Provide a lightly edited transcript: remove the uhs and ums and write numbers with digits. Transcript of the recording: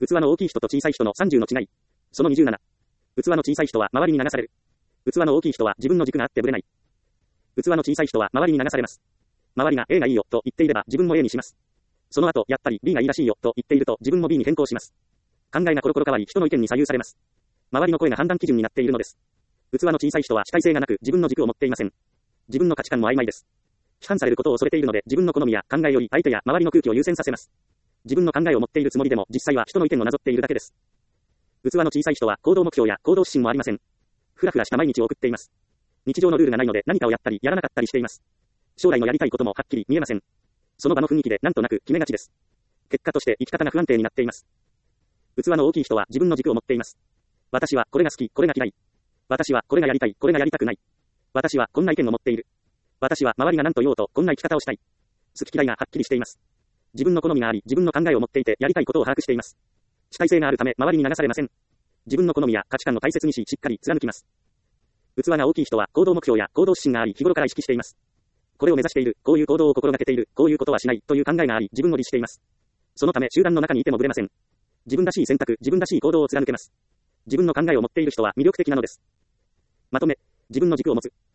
器の大きい人と小さい人の30の違い。その27。器の小さい人は周りに流される。器の大きい人は自分の軸があってぶれない。器の小さい人は周りに流されます。周りが A がいいよと言っていれば自分も A にします。その後、やっぱり B がいいらしいよと言っていると自分も B に変更します。考えがコロコロ変わり人の意見に左右されます。周りの声が判断基準になっているのです。器の小さい人は主体性がなく自分の軸を持っていません。自分の価値観も曖昧です。批判されることを恐れているので自分の好みや考えより相手や周りの空気を優先させます。自分の考えを持っているつもりでも実際は人の意見をなぞっているだけです。器の小さい人は行動目標や行動指針もありません。ふらふらした毎日を送っています。日常のルールがないので何かをやったりやらなかったりしています。将来のやりたいこともはっきり見えません。その場の雰囲気でなんとなく決めがちです。結果として生き方が不安定になっています。器の大きい人は自分の軸を持っています。私はこれが好き、これが嫌い。私はこれがやりたい、これがやりたくない。私はこんな意見を持っている。私は周りが何と言おうとこんな生き方をしたい。好き嫌いがはっきりしています。自分の好みがあり、自分の考えを持っていてやりたいことを把握しています。主体性があるため周りに流されません。自分の好みや価値観を大切にし、しっかり貫きます。器が大きい人は行動目標や行動指針があり、日頃から意識しています。これを目指している、こういう行動を心がけている、こういうことはしないという考えがあり、自分を律しています。そのため集団の中にいてもぶれません。自分らしい選択、自分らしい行動を貫けます。自分の考えを持っている人は魅力的なのです。まとめ、自分の軸を持つ。